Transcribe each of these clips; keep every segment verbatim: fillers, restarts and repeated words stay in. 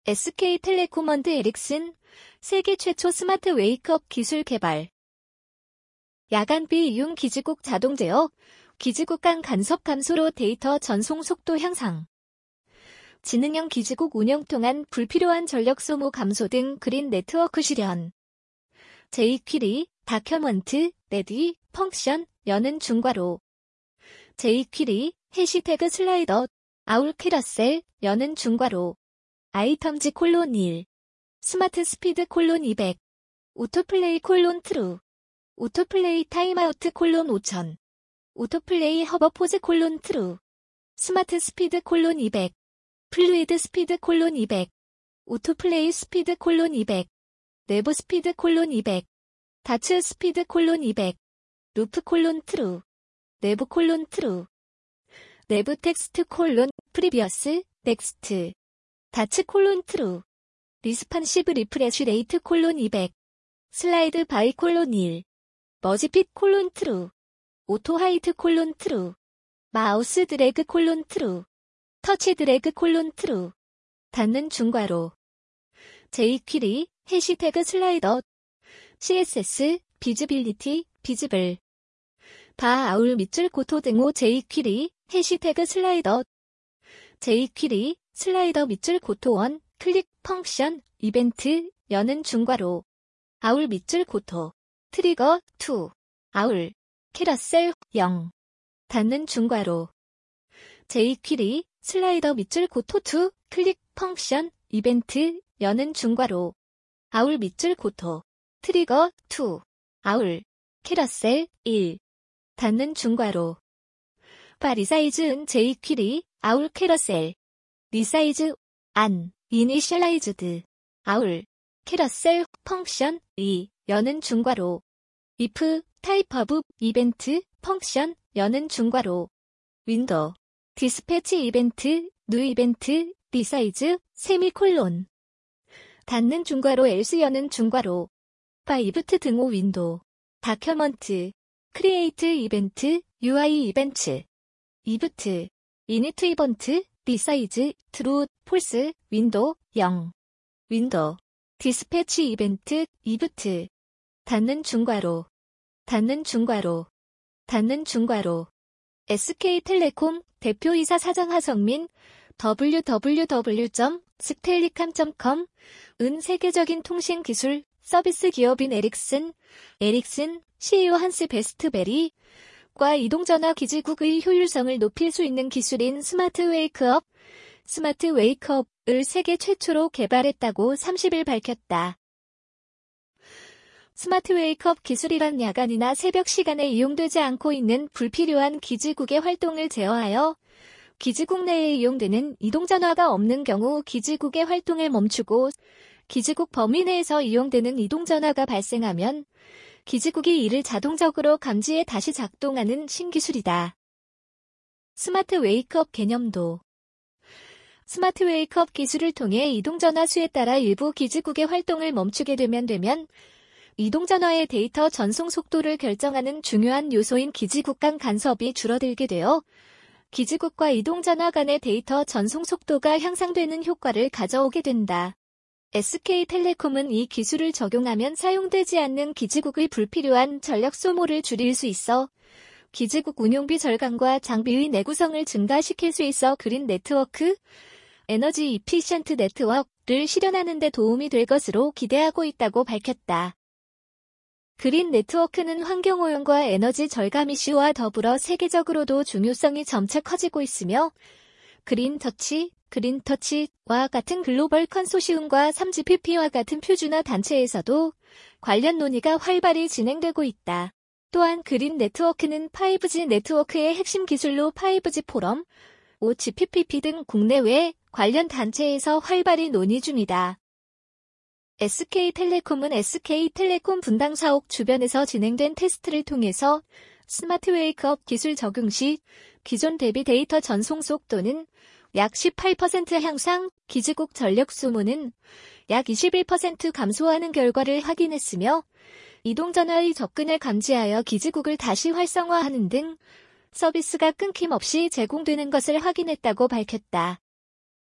에스케이텔레콤 앤드 에릭슨, 세계 최초 스마트 웨이크업 기술 개발. 야간비 이용 기지국 자동 제어, 기지국 간 간섭 감소로 데이터 전송 속도 향상. 지능형 기지국 운영 통한 불필요한 전력 소모 감소 등 그린 네트워크 실현. 제이퀴리, 다큐먼트, 레디, 펑션, 여는 중괄호. 제이퀴리, 해시태그 슬라이더, 아울 캐러셀, 여는 중괄호. 아이텀즈 콜론 일. 스마트 스피드 콜론 이백. 오토플레이 콜론 트루. 오토플레이 타임아우트 콜론 오천. 오토플레이 허버포즈 콜론 트루. 스마트 스피드 콜론 이백. 플루이드 스피드 콜론 이백. 오토플레이 스피드 콜론 이백. 내부 스피드 콜론 이백. 다츠 스피드 콜론 이백. 루프 콜론 트루. 내부 콜론 트루. 내부 텍스트 콜론 프리비어스 넥스트. 다츠 콜론 트루. 리스판시브 리프레쉬 레이트 콜론 이백. 슬라이드 바이 콜론 일. 머지핏 콜론 트루. 오토 하이트 콜론 트루. 마우스 드래그 콜론 트루. 터치 드래그 콜론 트루. 닫는 중괄호. 제이퀴리, 해시태그 슬라이더. 씨에스에스, 비즈빌리티, 비즈블. 바 아울 밑줄 고토 등호 제이퀴리, 해시태그 슬라이더. 제이퀴리, 슬라이더 밑줄 고토 원, 클릭, 펑션, 이벤트, 여는 중괄호. 아울 밑줄 고토. 트리거, 이. 아울. 캐러셀, 영. 닫는 중괄호. 제이퀴리, 슬라이더 밑줄 고토 이, 클릭, 펑션, 이벤트, 여는 중괄호. 아울 밑줄 고토. 트리거, 이. 아울. 캐러셀, 일. 닫는 중괄호. 바 리사이즈 은 제이퀴리, 아울 캐러셀. 리사이즈, 안, 이니셜라이즈드. 아울. 캐러셀, 펑션, 이, 여는 중괄호. if, 타입 오브, 이벤트, 펑션, 여는 중괄호. 윈도우. 디스패치 이벤트, 뉴 이벤트, 리사이즈, 세미콜론. 닫는 중괄호 else 여는 중괄호. 바 이브트 등호 윈도우. 다큐먼트. 크리에이트 이벤트, 유아이 이벤트. 이브트. 이니트 이벤트, 리사이즈, 트루, 폴스, 윈도우, 영. 윈도우. 디스패치 이벤트, 이브트. 닫는 중괄호. 닫는 중괄호. 닫는 중괄호. 에스케이텔레콤 대표이사 사장 하성민 더블유 더블유 더블유 점 스텔리캄 점 컴 은 세계적인 통신 기술 서비스 기업인 에릭슨 에릭슨 씨이오 한스 베스트베리 과 이동전화 기지국의 효율성을 높일 수 있는 기술인 스마트 웨이크업 스마트 웨이크업을 세계 최초로 개발했다고 삼십 일 밝혔다. 스마트 웨이크업 기술이란 야간이나 새벽 시간에 이용되지 않고 있는 불필요한 기지국의 활동을 제어하여 기지국 내에 이용되는 이동전화가 없는 경우 기지국의 활동을 멈추고 기지국 범위 내에서 이용되는 이동전화가 발생하면 기지국이 이를 자동적으로 감지해 다시 작동하는 신기술이다. 스마트 웨이크업 개념도 스마트 웨이크업 기술을 통해 이동전화 수에 따라 일부 기지국의 활동을 멈추게 되면 되면 이동전화의 데이터 전송 속도를 결정하는 중요한 요소인 기지국 간 간섭이 줄어들게 되어 기지국과 이동전화 간의 데이터 전송 속도가 향상되는 효과를 가져오게 된다. 에스케이텔레콤은 이 기술을 적용하면 사용되지 않는 기지국의 불필요한 전력 소모를 줄일 수 있어 기지국 운용비 절감과 장비의 내구성을 증가시킬 수 있어 그린 네트워크, 에너지 이피션트 네트워크를 실현하는 데 도움이 될 것으로 기대하고 있다고 밝혔다. 그린 네트워크는 환경오염과 에너지 절감 이슈와 더불어 세계적으로도 중요성이 점차 커지고 있으며 그린터치, 그린터치와 같은 글로벌 컨소시움과 삼지피피와 같은 표준화 단체에서도 관련 논의가 활발히 진행되고 있다. 또한 그린 네트워크는 파이브지 네트워크의 핵심 기술로 파이브지 포럼, 오지피피피 등 국내외 관련 단체에서 활발히 논의 중이다. 에스케이텔레콤은 에스케이텔레콤 분당 사옥 주변에서 진행된 테스트를 통해서 스마트 웨이크업 기술 적용 시 기존 대비 데이터 전송 속도는 약 십팔 퍼센트 향상, 기지국 전력 소모는 약 이십일 퍼센트 감소하는 결과를 확인했으며 이동전화의 접근을 감지하여 기지국을 다시 활성화하는 등 서비스가 끊김없이 제공되는 것을 확인했다고 밝혔다.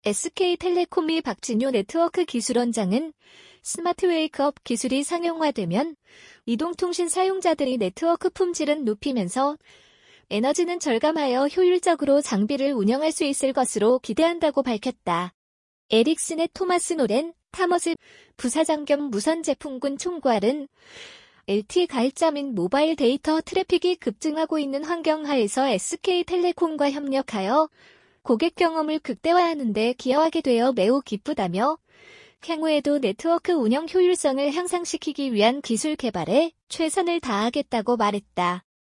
에스케이텔레콤의 박진효 네트워크 기술원장은 스마트 웨이크업 기술이 상용화되면 이동통신 사용자들이 네트워크 품질은 높이면서 에너지는 절감하여 효율적으로 장비를 운영할 수 있을 것으로 기대한다고 밝혔다. 에릭슨의 토마스 노렌 타머스 부사장 겸 무선제품군 총괄은 엘티이 가입자 및 모바일 데이터 트래픽이 급증하고 있는 환경하에서 에스케이텔레콤과 협력하여 고객 경험을 극대화하는 데 기여하게 되어 매우 기쁘다며 향후에도 네트워크 운영 효율성을 향상시키기 위한 기술 개발에 최선을 다하겠다고 말했다.